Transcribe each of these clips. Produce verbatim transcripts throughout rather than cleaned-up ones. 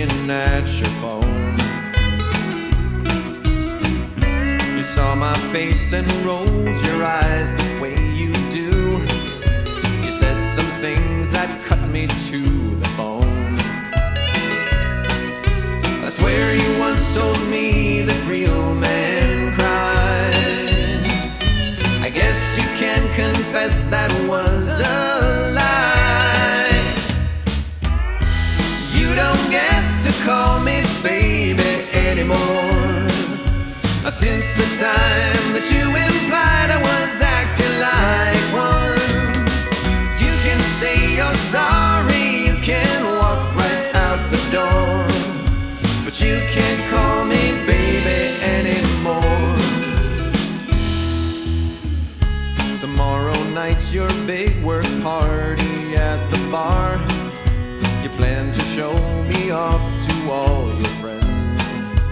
looking at your phone. You saw my face and rolled your eyes the way you do. You said some things that cut me to the bone. I swear you once told me that real men cry. I guess you can confess that was a lie. You don't get to call me baby anymore. Not since the time that you implied I was acting like one. You can say you're sorry, you can walk right out the door, but you can't call me baby anymore. Tomorrow night's your big work party at the bar. You plan to show me off to all your friends.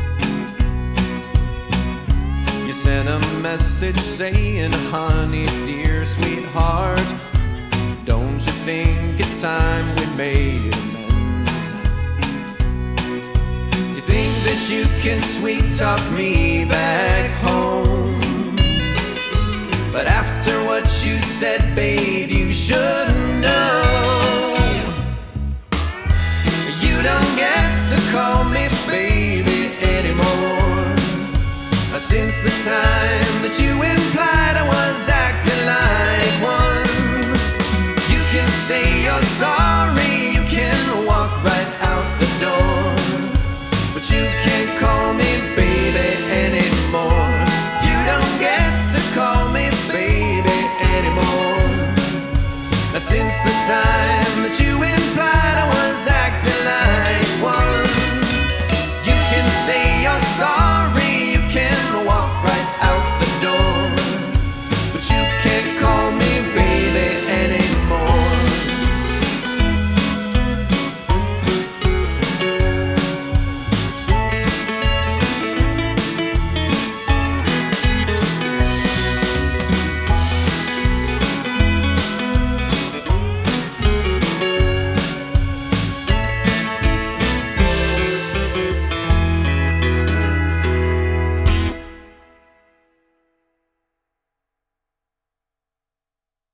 You sent a message saying, honey, dear sweetheart, don't you think it's time we made amends? You think that you can sweet talk me back home, but after what you said, babe, you should know. You don't get to call me baby anymore. Not since the time that you implied I was acting like one. You can say you're sorry, you can walk right out the door, but you can't call me baby anymore. You don't get to call me baby anymore. Not since the time that you implied I was